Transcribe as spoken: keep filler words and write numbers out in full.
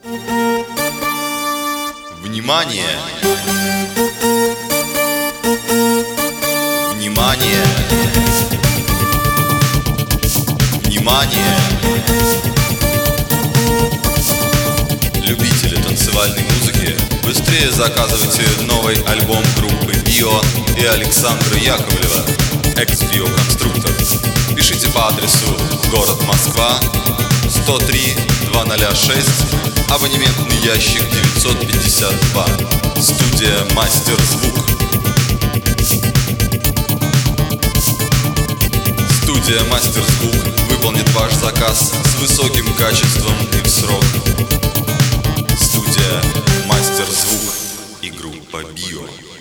Внимание! Внимание! Внимание! Любители танцевальной музыки, быстрее заказывайте новый альбом группы Био и Александра Яковлева «Экс-Био Конструктор». Пишите по адресу город Москва, сто три двести шесть, абонементный ящик девятьсот пятьдесят два, студия «Мастер Звук». Студия «Мастер Звук» выполнит ваш заказ с высоким качеством и в срок. Студия «Мастер Звук» и группа «Био».